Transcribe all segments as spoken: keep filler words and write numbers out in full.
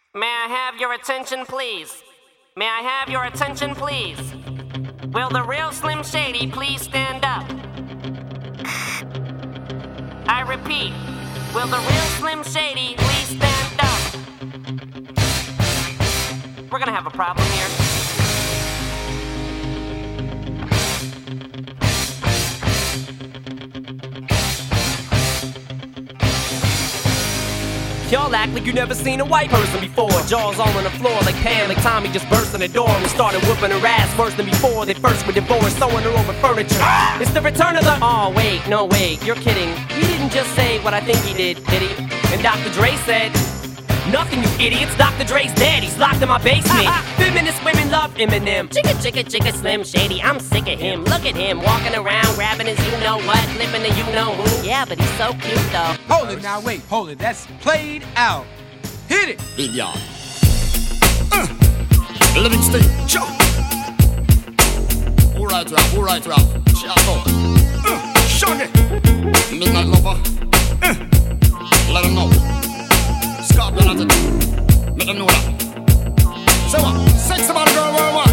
May I have your attention, please? May I have your attention, please? Will the real Slim Shady please stand up? I repeat, will the real Slim Shady please stand up? We're gonna have a problem here. Y'all act like you never seen a white person before. Jaws all on the floor like Pam, like Tommy just burst in the door and started whooping her ass worse than before. They first were divorced, throwing her over furniture. It's the return of the... Oh, wait, no, wait, you're kidding. He didn't just say what I think he did, did he? And Doctor Dre said... Nothing, you idiots. Doctor Dre's dead. He's locked in my basement. Feminist women love Eminem. Chicka, chicka, chicka, Slim Shady. I'm sick of him. Look at him walking around, grabbing his you-know-what, flipping the you-know-who. Yeah, but he's so cute, though. Hold it now, wait, hold it. That's played out. Hit it. Big y'all. Uh, Livingston. Chop. All right, Ralph. All right, Ralph. Sharp on. Uh, Shaggy. Midnight Lover. Uh, let him know. Scorpion at it. Let them know that. So what? Sexy body girl worldwide.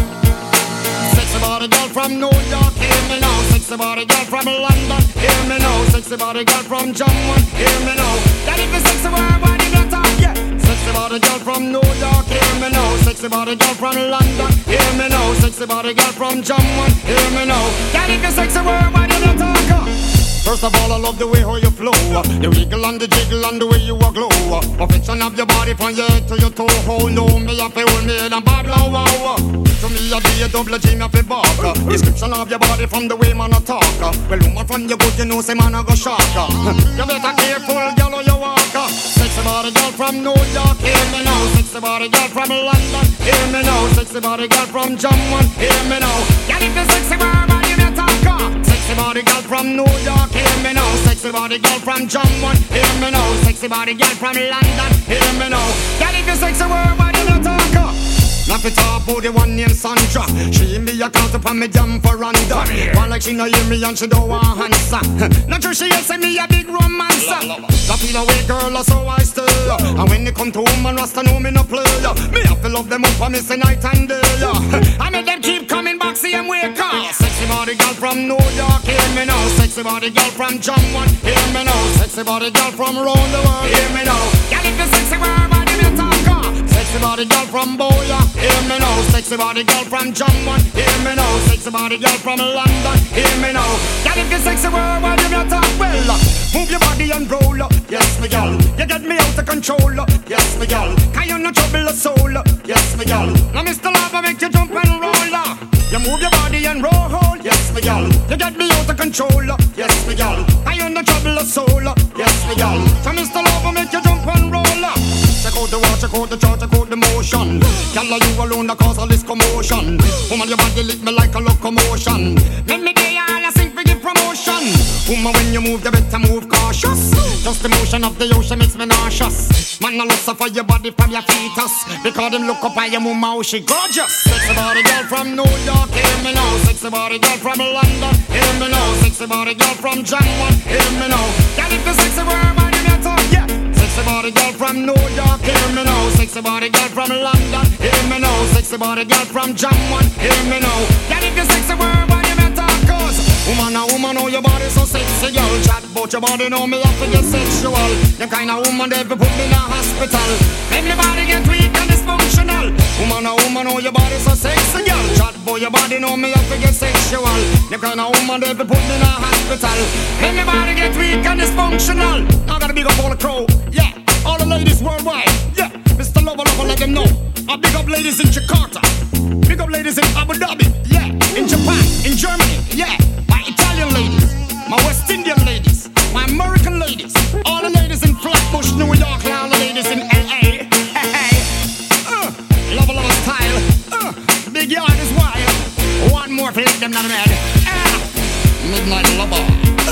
Sexy body girl from New York, hear me now. Sexy body girl from London, hear me now. Sexy body girl from Jamaica, hear me now. That if it's sexy worldwide, you don't talk, yeah. Sexy body girl from New York, hear me now. Sexy body girl from London, hear me now. Sexy body girl from Jamaica, hear me now. That if it's sexy worldwide, you don't talk. First of all, I love the way how you flow. The wiggle and the jiggle and the way you a glow. Perfection of your body from your head to your toe. Oh no, me a fi hold me head and babble, wow. To me a be a double G, me a fi bark. Description of your body from the way man a talk. Well, woman from your good, you know say man a go shark. You better careful, girl, how you walk. Sexy body girl from New York, hear me now. Sexy body girl from London, hear me now. Sexy body girl from Jamaica, hear me now. Girl, if you sexy body, you better talk. Sexy body girl from New York, hear me now. Sexy body girl from Jamaica, hear me now. Sexy body girl from London, hear me now. Girl, if you sexy worldwide, you don't talk. Now fi talk about the one named Sandra. She me a count upon me jam for randa. One like she no hear me and she don't want answer. Not true she say me a big romancer. That feel away girl so I stay. And when they come to woman Rasta know me no play. Me have to love them up for me say night and day. I make them keep coming back see them wake up. Sexy body girl from New York, hear me now. Sexy body girl from Jamaica, hear me now. Sexy body girl from around the world, hear me now. Girl if you sexy world, body me talk. Sexy body girl from Boya, hear me now. Sexy body girl from Jamaica, hear me now. Sexy body girl from London, hear me now. Girl if you sexy world, body me talk. Well, move your body and roll up, yes me girl. You get me out of control, yes me girl. Can you no trouble a soul, yes me girl. Now Mister Lava make you jump and roll up. You move your body and roll, yes me girl. You get me out of control, yes me girl. Can you no trouble a soul, yes me girl. So Mister Lava make you jump and roll up. Check out the watch, check out the chart, check out the motion. Girl, are you alone that cause all this commotion? Woman, your body lick me like a locomotion. Make me day all I sing for give promotion. Woman, when you move, you better move cautious. Just the motion of the ocean makes me nauseous. Man, I love for your body from your fetus. Because them look up at your mama, she gorgeous. Sexy body girl from New York, hear me now. Sexy body girl from London, hear me now. Sexy body girl from Jamaica, hear me now. Girl, if you sexy world, body me talk, yeah. Sexy body girl from New York, hear me now. Sexy body girl from London, hear me now. Sexy body girl from Jamaica, hear me now. Girl, if you sexy world, body me talk. Cause woman, a woman, oh your body so sexy, girl. Chat about your body, know me have to get sexual. The kind of woman that be put me in a hospital. Make me body get weak and dysfunctional. Woman, a woman, oh your body so sexy, girl. Chat about your body, know me have to get sexual. The kind of woman that be put me in a hospital. Make me body get weak and dysfunctional. I gotta big up all the crow, yeah. All the ladies worldwide, yeah. Mister Lover Lover, let them know. I big up ladies in Jakarta. Big up ladies in Abu Dhabi, yeah. In Japan, in Germany, yeah. My Italian ladies, my West Indian ladies, my American ladies, all the ladies in Flatbush, New York, and all the ladies in L A. Hey, hey. Uh, Lover Lover style. Uh, big yard is wild. One more for them, not a man. Uh, Midnight Lover.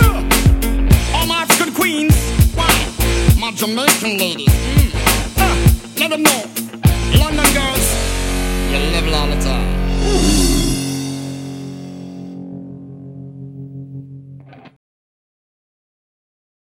Uh, all my African queens. Why? My Jamaican ladies. Mm. Uh, let them know. London girls, you live all the time.